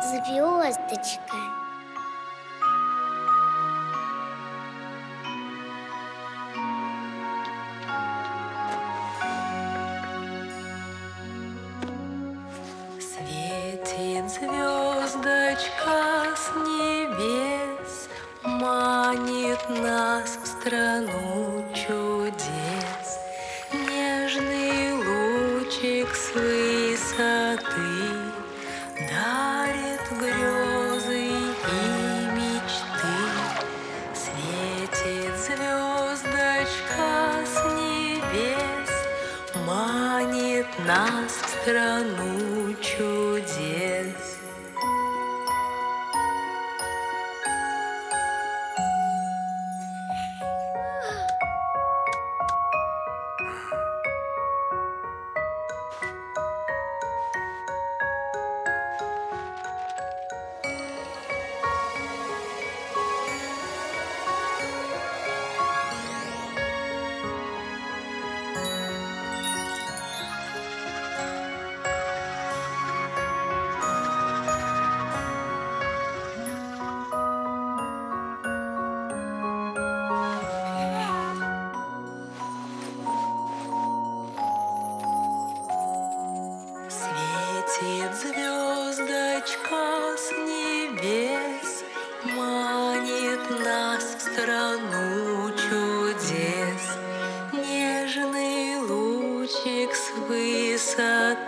звездочка. Светит звездочка с небес, манит нас в страну чудес. Нежный лучик с высоты дарит грезы и мечты. Светит звездочка с небес, манит нас в страну чудес. Светит звездочка с небес, манит нас в страну чудес. Нежный лучик с высоты